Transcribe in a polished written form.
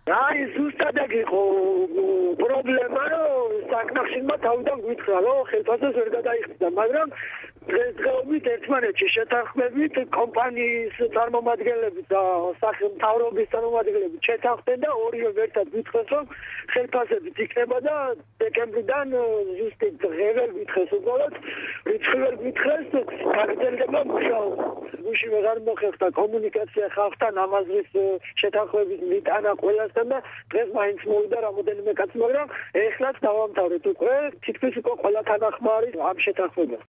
აი ზუსტად ეგ იყო პრობლემა, რომ საკნახშინმა თავიდან გითხრა, რომ ხელფასებას ვერ გადაიხსნა, მაგრამ დღესდღეობით ერთმანეთში შეთანხმებით კომპანიის წარმომადგენლები და სახელმწიფოების წარმომადგენლები შეთანხმდნენ და ორივე ერთად გითხრეს, რომ ხელფასებით იქნება და დეკემბრიდან ზუსტად დღევე გითხრეს უბრალოდ რიცხვი ვერ გითხრეს, გაგრძელდება მუშაობა. გუშინ ვეღარ მოხერხდა კომუნიკაცია ხალხთან ამაზრის შეთანხმების მიტანა ყველასთან და დღეს მაინც მოვიდა რამოდენიმე კაცი, მაგრამ ეხლაც დავამთავრეთ უკვე თითქმის უკვე ყველა თანახმარი ამ შეთანხმებას.